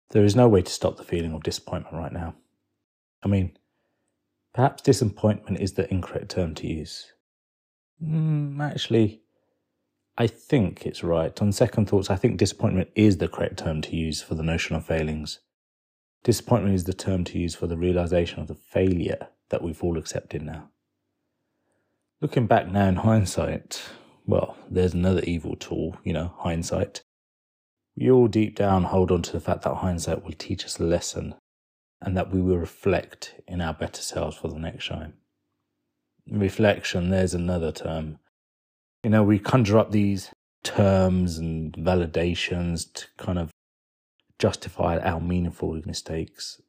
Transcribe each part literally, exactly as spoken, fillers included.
There is no way to stop the feeling of disappointment right now. I mean, perhaps disappointment is the incorrect term to use. Mm, actually, I think it's right. On second thoughts, I think disappointment is the correct term to use for the notion of failings. Disappointment is the term to use for the realization of the failure that we've all accepted now. Looking back now in hindsight, well, there's another evil tool, you know, hindsight. We all deep down hold on to the fact that hindsight will teach us a lesson and that we will reflect in our better selves for the next time. Reflection, there's another term. You know, we conjure up these terms and validations to kind of justify our meaningful mistakes.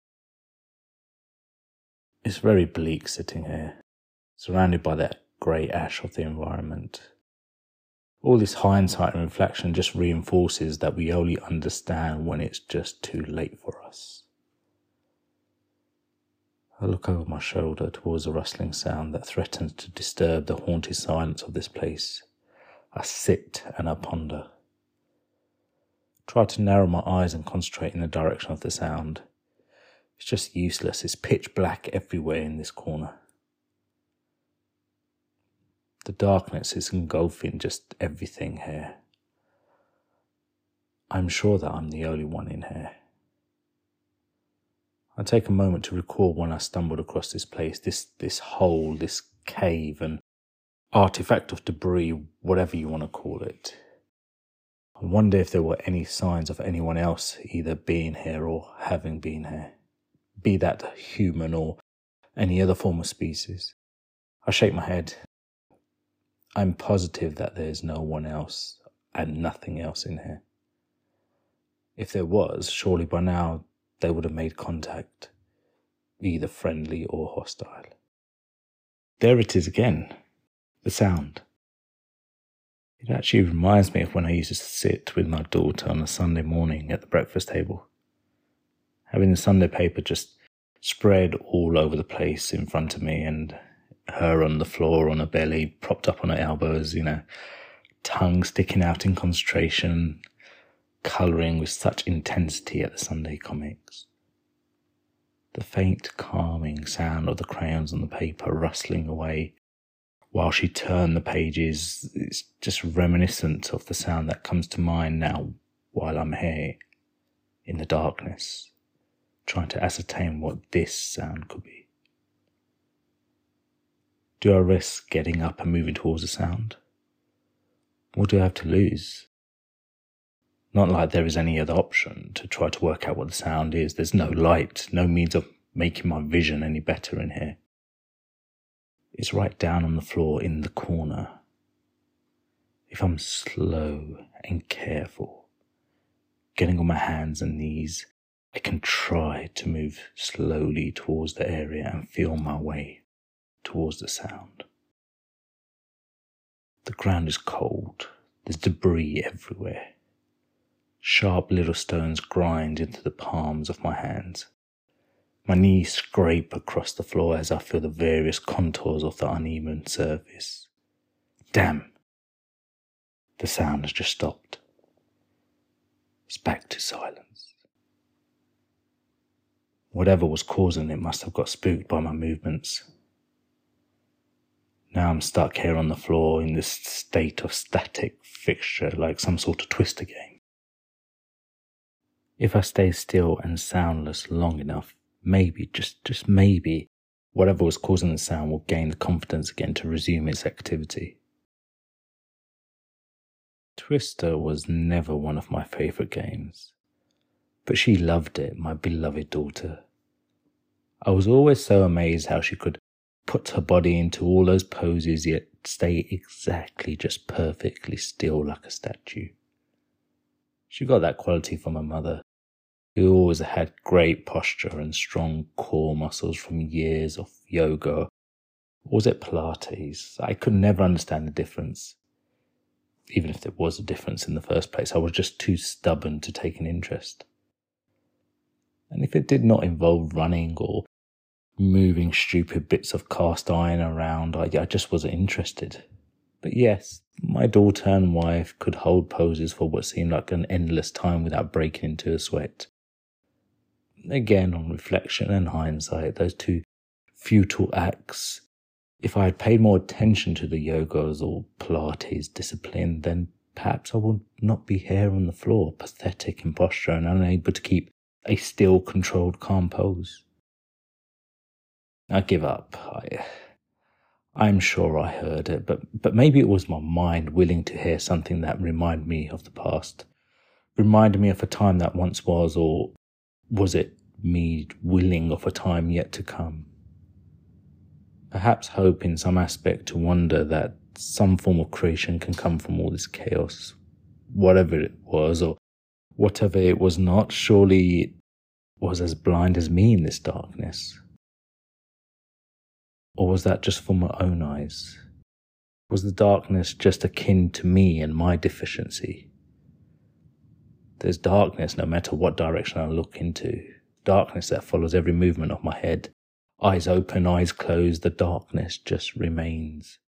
It's very bleak sitting here, surrounded by that grey ash of the environment. All this hindsight and reflection just reinforces that we only understand when it's just too late for us. I look over my shoulder towards a rustling sound that threatens to disturb the haunted silence of this place. I sit and I ponder. Try to narrow my eyes and concentrate in the direction of the sound. It's just useless. It's pitch black everywhere in this corner. The darkness is engulfing just everything here. I'm sure that I'm the only one in here. I take a moment to recall when I stumbled across this place, this this hole, this cave and artifact of debris, whatever you want to call it. I wonder if there were any signs of anyone else either being here or having been here, be that human or any other form of species. I shake my head. I'm positive that there's no one else and nothing else in here. If there was, surely by now they would have made contact, either friendly or hostile. There it is again, the sound. It actually reminds me of when I used to sit with my daughter on a Sunday morning at the breakfast table, having the Sunday paper just spread all over the place in front of me and her on the floor on her belly, propped up on her elbows, you know, tongue sticking out in concentration, colouring with such intensity at the Sunday comics. The faint calming sound of the crayons on the paper rustling away while she turned the pages is just reminiscent of the sound that comes to mind now while I'm here in the darkness, trying to ascertain what this sound could be. Do I risk getting up and moving towards the sound? What do I have to lose? Not like there is any other option to try to work out what the sound is. There's no light, no means of making my vision any better in here. It's right down on the floor in the corner. If I'm slow and careful, getting on my hands and knees, I can try to move slowly towards the area and feel my way towards the sound. The ground is cold. There's debris everywhere. Sharp little stones grind into the palms of my hands. My knees scrape across the floor as I feel the various contours of the uneven surface. Damn! The sound has just stopped. It's back to silence. Whatever was causing it must have got spooked by my movements. Now I'm stuck here on the floor in this state of static fixture like some sort of Twister game. If I stay still and soundless long enough, maybe, just, just maybe, whatever was causing the sound will gain the confidence again to resume its activity. Twister was never one of my favourite games, but she loved it, my beloved daughter. I was always so amazed how she could put her body into all those poses yet stay exactly just perfectly still like a statue. She got that quality from her mother, who always had great posture and strong core muscles from years of yoga, or was it Pilates? I could never understand the difference. Even if there was a difference in the first place, I was just too stubborn to take an interest. And if it did not involve running or moving stupid bits of cast iron around, I, I just wasn't interested. But yes, my daughter and wife could hold poses for what seemed like an endless time without breaking into a sweat. again, on reflection and hindsight, those two futile acts, if I had paid more attention to the yoga's or Pilates discipline, then perhaps I would not be here on the floor, pathetic in posture and unable to keep a still, controlled, calm pose. I give up. I, I'm sure I heard it, but, but maybe it was my mind willing to hear something that reminded me of the past, reminded me of a time that once was, or was it me willing of a time yet to come? Perhaps hope in some aspect to wonder that some form of creation can come from all this chaos. Whatever it was, or whatever it was not, surely it was as blind as me in this darkness. Or was that just for my own eyes? Was the darkness just akin to me and my deficiency? There's darkness no matter what direction I look into. Darkness that follows every movement of my head. Eyes open, eyes closed, the darkness just remains.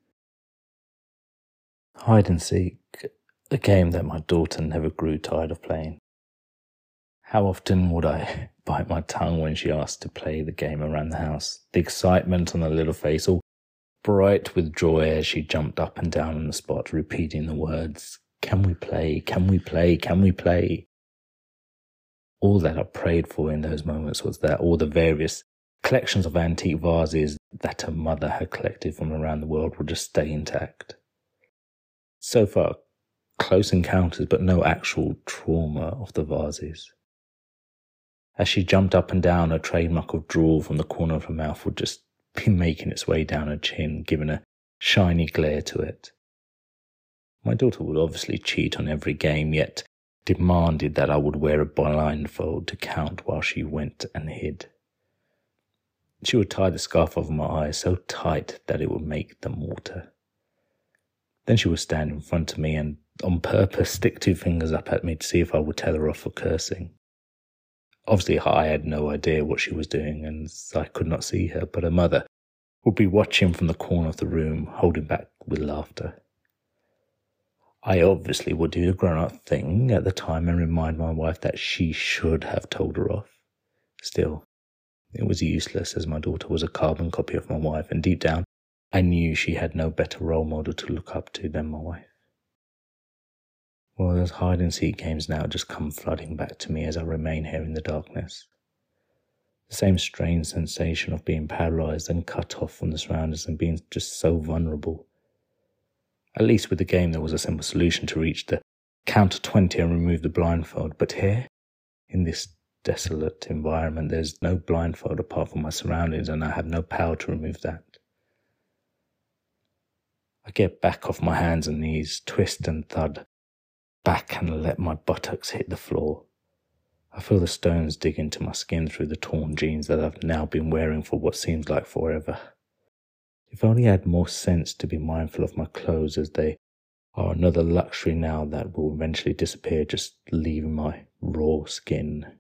Hide and seek, a game that my daughter never grew tired of playing. How often would I bite my tongue when she asked to play the game around the house? The excitement on her little face, all bright with joy as she jumped up and down on the spot, repeating the words, "Can we play? Can we play? Can we play?" All that I prayed for in those moments was that all the various collections of antique vases that her mother had collected from around the world would just stay intact. So far, close encounters, but no actual trauma of the vases. As she jumped up and down, a trademark of drool from the corner of her mouth would just be making its way down her chin, giving a shiny glare to it. My daughter would obviously cheat on every game, yet demanded that I would wear a blindfold to count while she went and hid. She would tie the scarf over my eyes so tight that it would make them water. Then she would stand in front of me and, on purpose, stick two fingers up at me to see if I would tell her off for cursing. Obviously, I had no idea what she was doing, and I could not see her, but her mother would be watching from the corner of the room, holding back with laughter. I obviously would do the grown-up thing at the time and remind my wife that she should have told her off. Still, it was useless, as my daughter was a carbon copy of my wife, and deep down, I knew she had no better role model to look up to than my wife. Well, those hide-and-seek games now just come flooding back to me as I remain here in the darkness. The same strange sensation of being paralysed and cut off from the surroundings and being just so vulnerable. At least with the game there was a simple solution to reach the count of twenty and remove the blindfold, but here, in this desolate environment, there's no blindfold apart from my surroundings, and I have no power to remove that. I get back off my hands and knees, twist and thud, back and let my buttocks hit the floor. I feel the stones dig into my skin through the torn jeans that I've now been wearing for what seems like forever. If only I had more sense to be mindful of my clothes, as they are another luxury now that will eventually disappear, just leaving my raw skin.